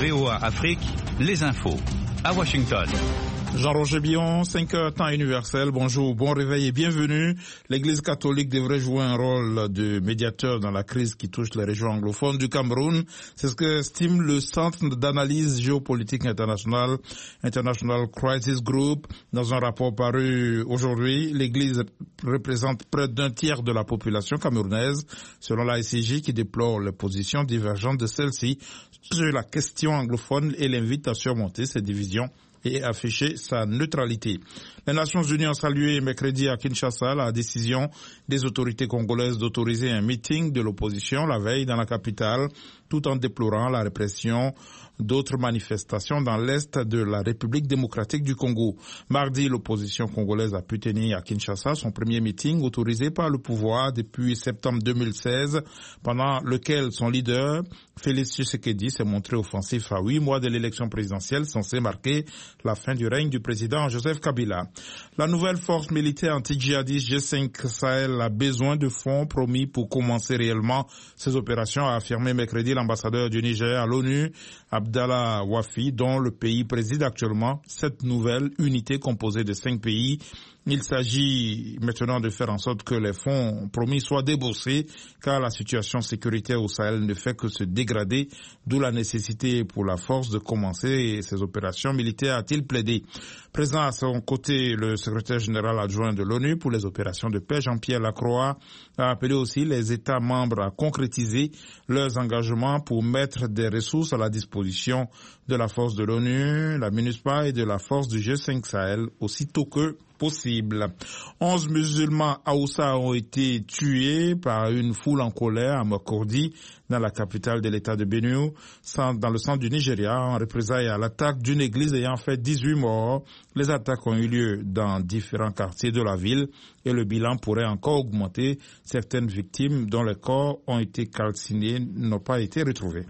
VOA Afrique, les infos. À Washington. Jean-Roger Billon, 5h temps universel. Bonjour, bon réveil et bienvenue. L'Église catholique devrait jouer un rôle de médiateur dans la crise qui touche les régions anglophones du Cameroun. C'est ce que estime le Centre d'analyse géopolitique internationale, International Crisis Group. Dans un rapport paru aujourd'hui, l'Église représente près d'un tiers de la population camerounaise, selon la ICJ qui déplore les positions divergentes de celle-ci sur la question anglophone et l'invite à surmonter ces divisions et afficher sa neutralité. Les Nations Unies ont salué mercredi à Kinshasa la décision des autorités congolaises d'autoriser un meeting de l'opposition la veille dans la capitale, tout en déplorant la répression d'autres manifestations dans l'est de la République démocratique du Congo. Mardi, l'opposition congolaise a pu tenir à Kinshasa son premier meeting autorisé par le pouvoir depuis septembre 2016, pendant lequel son leader, Félix Tshisekedi, s'est montré offensif à 8 mois de l'élection présidentielle censée marquer la fin du règne du président Joseph Kabila. La nouvelle force militaire anti-djihadiste G5 Sahel a besoin de fonds promis pour commencer réellement ses opérations, a affirmé mercredi l'ambassadeur du Niger à l'ONU, Abdallah Wafi, dont le pays préside actuellement cette nouvelle unité composée de 5 pays. Il s'agit maintenant de faire en sorte que les fonds promis soient déboursés, car la situation sécuritaire au Sahel ne fait que se dégrader, d'où la nécessité pour la force de commencer ses opérations militaires, a-t-il plaidé. Présent à son côté, le secrétaire général adjoint de l'ONU pour les opérations de paix, Jean-Pierre Lacroix, a appelé aussi les États membres à concrétiser leurs engagements pour mettre des ressources à la disposition de la force de l'ONU, la MINUSPA et de la force du G5 Sahel, aussitôt que possible. 11 musulmans Haoussa ont été tués par une foule en colère à Makurdi, dans la capitale de l'état de Benue, dans le centre du Nigeria, en représailles à l'attaque d'une église ayant fait 18 morts. Les attaques ont eu lieu dans différents quartiers de la ville et le bilan pourrait encore augmenter. Certaines victimes dont les corps ont été calcinés n'ont pas été retrouvés.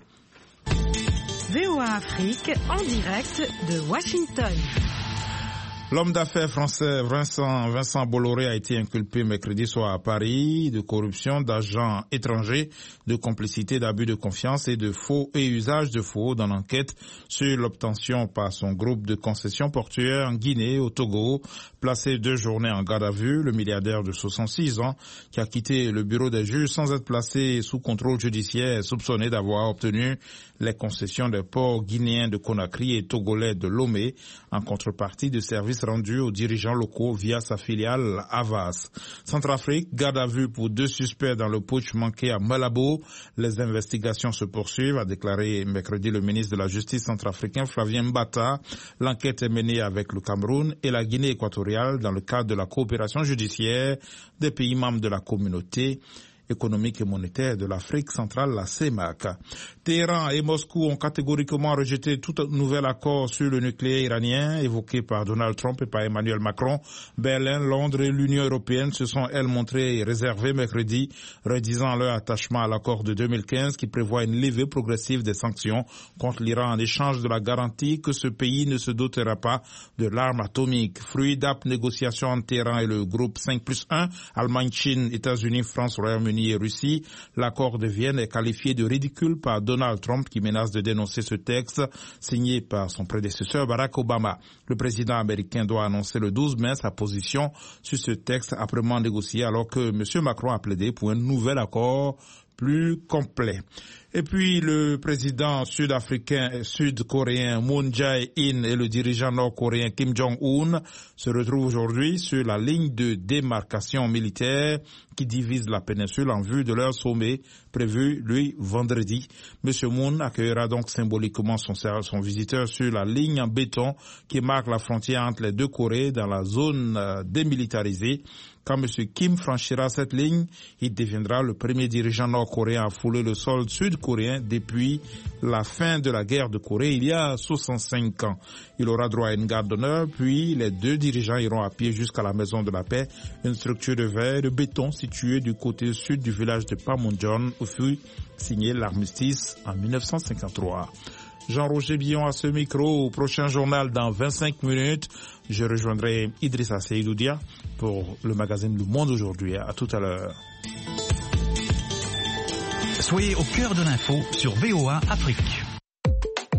VOA Afrique en direct de Washington. L'homme d'affaires français Vincent Bolloré a été inculpé mercredi soir à Paris de corruption d'agents étrangers, de complicité, d'abus de confiance et de faux et usage de faux dans l'enquête sur l'obtention par son groupe de concessions portuaires en Guinée, au Togo. Placé 2 journées en garde à vue, le milliardaire de 66 ans qui a quitté le bureau des juges sans être placé sous contrôle judiciaire est soupçonné d'avoir obtenu les concessions des ports guinéens de Conakry et togolais de Lomé en contrepartie de services rendus aux dirigeants locaux via sa filiale Havas. Centrafrique, garde à vue pour 2 suspects dans le putsch manqué à Malabo. Les investigations se poursuivent, a déclaré mercredi le ministre de la Justice centrafricain Flavien Mbata. L'enquête est menée avec le Cameroun et la Guinée équatoriale dans le cadre de la coopération judiciaire des pays membres de la communauté économique et monétaire de l'Afrique centrale, la CEMAC. Téhéran et Moscou ont catégoriquement rejeté tout nouvel accord sur le nucléaire iranien évoqué par Donald Trump et par Emmanuel Macron. Berlin, Londres et l'Union européenne se sont, elles, montrées réservées mercredi, redisant leur attachement à l'accord de 2015 qui prévoit une levée progressive des sanctions contre l'Iran en échange de la garantie que ce pays ne se dotera pas de l'arme atomique. Fruit d'âpres négociations entre Téhéran et le groupe 5+1, Allemagne, Chine, États-Unis, France, Royaume-Uni et Russie, l'accord de Vienne est qualifié de ridicule par Donald Trump qui menace de dénoncer ce texte signé par son prédécesseur Barack Obama. Le président américain doit annoncer le 12 mai sa position sur ce texte âprement négocié alors que M. Macron a plaidé pour un nouvel accord plus complet. Et puis le président sud-africain et sud-coréen Moon Jae-in et le dirigeant nord-coréen Kim Jong-un se retrouvent aujourd'hui sur la ligne de démarcation militaire qui divise la péninsule en vue de leur sommet prévu, lui, vendredi. M. Moon accueillera donc symboliquement son visiteur sur la ligne en béton qui marque la frontière entre les 2 Corées dans la zone démilitarisée. Quand M. Kim franchira cette ligne, il deviendra le premier dirigeant nord-coréen à fouler le sol sud-coréen depuis la fin de la guerre de Corée il y a 65 ans. Il aura droit à une garde d'honneur, puis les 2 dirigeants iront à pied jusqu'à la Maison de la Paix, une structure de verre et de béton située du côté sud du village de Panmunjom où fut signé l'armistice en 1953. Jean-Roger Billon à ce micro. Au prochain journal dans 25 minutes, je rejoindrai Idrissa Seydoudia pour le magazine Le Monde aujourd'hui. À tout à l'heure. Soyez au cœur de l'info sur VOA Afrique.